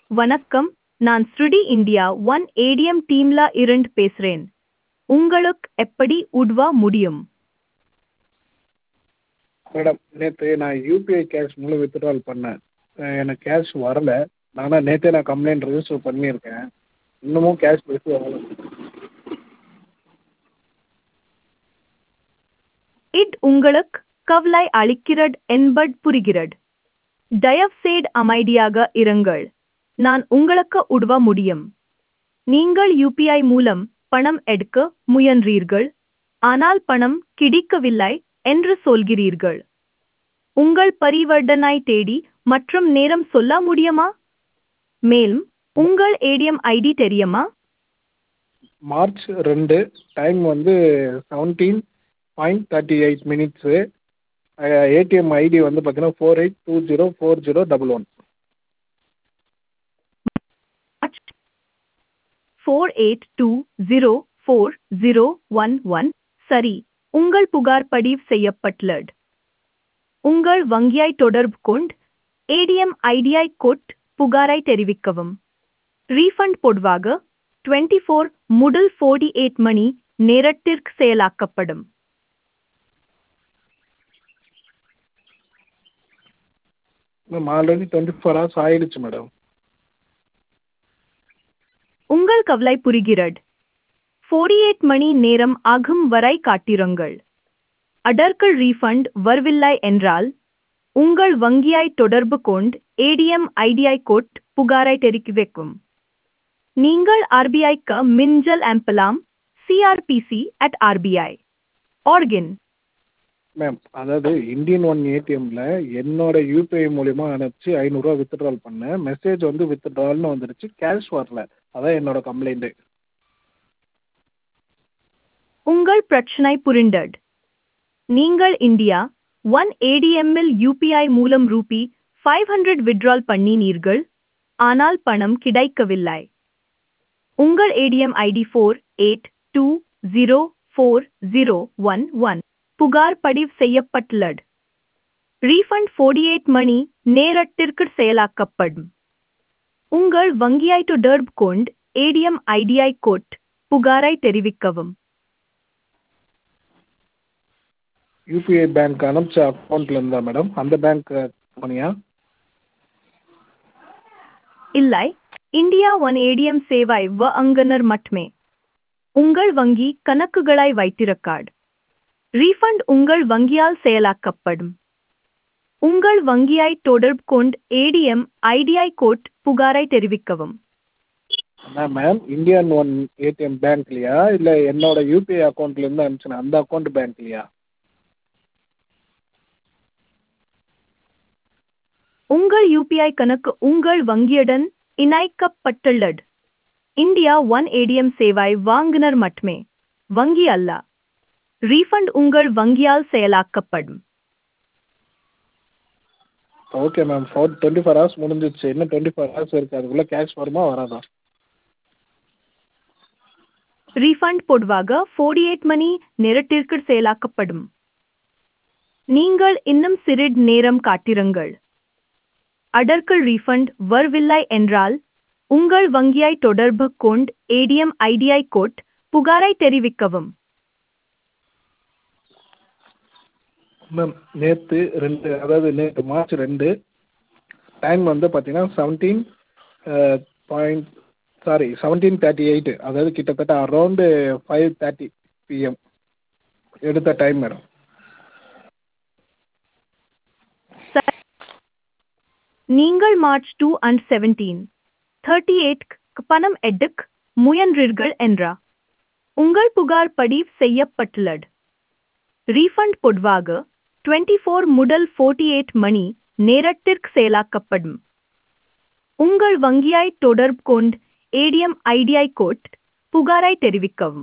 வணக்கம், நான் ஸ்ருடி India one ATM டீம்ல இருந்து பேசுறேன். உங்களுக்கு எப்படி உதவ முடியும்? மேடம் நேற்று நான் யூபிஐ கேஷ் மூலம் வித்ட்ரால் பண்ணேன். எனக்கு கேஷ் வரல. ஆனால் நேற்றே நான் கம்ப்ளைண்ட் ரெஜிஸ்டர் பண்ணியிருக்கேன். இன்னமும் கேஷ் ரிசீவ் ஆகல. இது உங்களுக்கு கவலை அளிக்கிறது என்பது புரிகிறது. தயவுசெய்து அமைதியாக இருங்கள். நான் உங்களுக்கு உதவ முடியும். நீங்கள் யூபிஐ மூலம் பணம் எடுக்க முயன்றீர்கள், ஆனால் பணம் கிடைக்கவில்லை என்று சொல்கிறீர்கள். உங்கள் பரிவர்த்தனை தேதி மற்றும் நேரம் சொல்ல முடியுமா? மேலும் உங்கள் ஏடிஎம் ஐடி தெரியுமா? மார்ச் 2 டைம் வந்து 17:38. ஏடிஎம் ஐடி வந்து பார்த்தீங்கன்னா 48204011. 48204011. சரி, உங்கள் புகார் பதிவு செய்யப்பட்டுள்ளது. உங்கள் வங்கியை தொடர்பு கொண்டு ஏடிஎம் ஐடியை கொட் புகாரை தெரிவிக்கவும். ரீஃபண்ட் பொதுவாக 24 முதல் 48 மணி நேரத்திற்கு செயலாக்கப்படும். மேம் ஆல்ரெடி 24 hours ஆயிடுச்சு மேடம். உங்கள் கவலை புரிகிறது. 48 மணி நேரம் ஆகும் வரை காத்திருங்கள். அதற்குள் ரீஃபண்ட் வரவில்லை என்றால் உங்கள் வங்கியை தொடர்பு கொண்டு ஏடிஎம் ஐடியை கொட் புகாரை தெரிவிக்கவும். நீங்கள் ஆர்பிஐக்கு மின்னஞ்சல் அனுப்பலாம். crpc@rbi.org. மேம் அதாவது இந்தியன் ஒன் ஏடிஎம்மில் என்னோட யூபிஐ மூலிமா அனுப்பிச்சு 500 வித்ட்ரால் பண்ணேன். மெசேஜ் வந்து வித்ட்ரால்னு வந்துடுச்சு, கேஷ் வரல. அதான் என்னோட கம்ப்ளைண்ட்டு. உங்கள் பிரச்சனை புரிந்தது. நீங்கள் இந்தியா ஒன் ஏடிஎம்மில் யூபிஐ மூலம் ரூபி 500 வித்ட்ரால் பண்ணினீர்கள், ஆனால் பணம் கிடைக்கவில்லை. உங்கள் ஏடிஎம் ஐடி 48204011 புகார் பதிவு செய்யப்பட்டுள்ளது. ரீஃபண்ட் 48 மணி நேரத்திற்கு செயலாக்கப்படும். உங்கள் வங்கியை தொடர்பு கொண்டு ஏடிஎம் ஐடியை கொட் புகாரை தெரிவிக்கவும். யூபிஐ பேங்க் அனுப்பிச்ச அக்கௌண்ட்டில் இருந்தா மேடம், அந்த பேங்க் மணியா? இல்லை, இந்தியா ஒன் ஏடிஎம் சேவை வழங்குனர் மட்டுமே. உங்கள் வங்கி கணக்குகளை வைத்திருக்காது. ரீஃபண்ட் உங்கள் வங்கியால் செயலாக்கப்படும். உங்கள் வங்கியை தொடர்பு கொண்டு ஏடிஎம் ஐடியை கொட் புகாரை தெரிவிக்கவும். அதான் மேம், இந்தியன் ஒன் ஏடிஎம் பேங்க்லையா இல்லை என்னோட யூபிஐ அக்கௌண்ட்லேருந்து அனுப்பிச்சேன் அந்த அக்கௌண்ட் பேங்க்லையா? உங்கள் யூபிஐ கணக்கு உங்கள் வங்கியுடன் இணைக்கப்பட்டுள்ளது. இந்தியா ஒன் ஏடிஎம் சேவை வழங்குனர் மட்டுமே, வங்கி அல்ல. ரீஃபண்ட் உங்கள் வங்கியால் செயலாக்கப்படும். ஓகே மேம், 24 hours முடிஞ்சிச்சு. இன்னும் 24 hours இருக்குது. அதுக்குள்ளே கேஷ் வருமா வராதா? ரீஃபண்ட் பொதுவாக 48 மணி நேரத்திற்கு செயலாக்கப்படும். நீங்கள் இன்னும் சிறிது நேரம் காத்திருங்கள். அதற்குள் ரீஃபண்ட் வரவில்லை என்றால் உங்கள் வங்கியை தொடர்பு கொண்டு ஏடிஎம் ஐடியை கொட் புகாரை தெரிவிக்கவும். மேம் நேற்று நேற்று மார்ச் 2 டைம் வந்து பார்த்தீங்கன்னா 17:38. அதாவது கிட்டத்தட்ட அரௌண்டு 5:30 PM எடுத்த டைம் மேடம். நீங்கள் மார்ச் 2 and 17:38 பணம் எடுக்க முயன்றீர்கள் என்றா உங்கள் புகார் பதிவு செய்யப்பட்டுள்ளது. ரீஃபண்ட் பொதுவாக 24 முதல் 48 மணி நேரத்திற்கு செயலாக்கப்படும். உங்கள் வங்கியை தொடர்பு கொண்டு ஏடிஎம் ஐடியை கொட் புகாரை தெரிவிக்கவும்.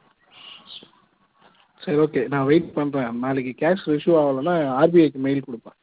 சரி ஓகே, நான் வெயிட் பண்ணுறேன். நாளைக்கு கேஷ் ரிசீவ் ஆகலைன்னா ஆர்பிஐக்கு மெயில் கொடுப்பேன்.